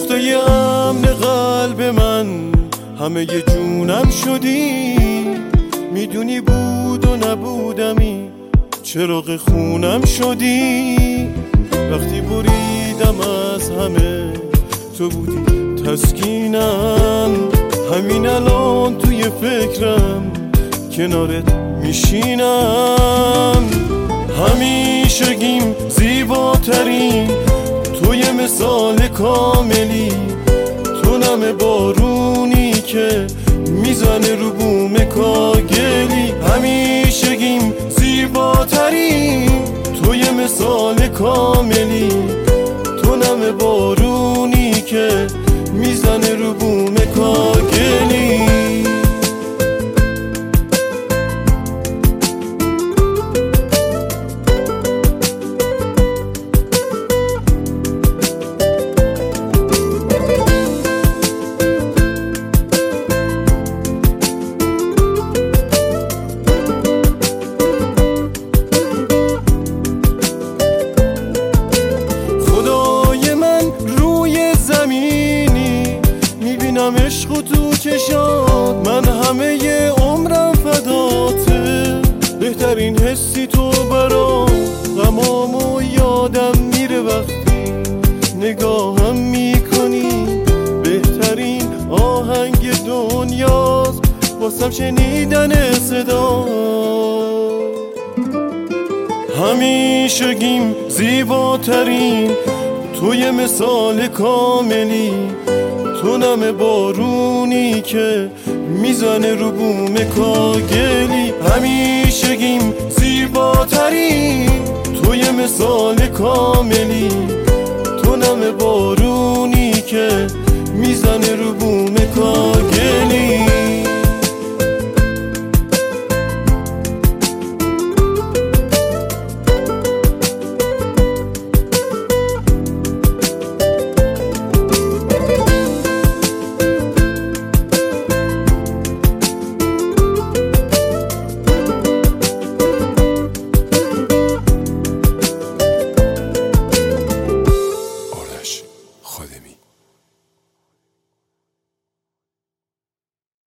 نقطه امن قلب من، همه ی جونم شدی. میدونی بود و نبودمی، چراغ خونم شدی. وقتی بریدم از همه، تو بودی تسکینم. همین الان توی فکرم، کنارت میشینم. همیشگیم زیباترین، توی مثال کاملی. تو نم بارونی که میزنه رو بوم کاگلی. همیشگیم زیباترین، توی مثال کاملی. تو نم بارونی که میزنه رو بوم کاگلی. عشق و تو چشات، من همه ی عمرم فداته. بهترین حسی تو برام، غمامو یادم میره وقتی نگاهم میکنی. بهترین آهنگ دنیاست واسم شنیدن صدا. همیشگیم زیباترین، توی مثال کاملی. تو نم بارونی که میزنه رو بوم کاگلی. همیشگیم زیباترین، توی مثال کاملی. تو نم بارونی که میزنه رو بوم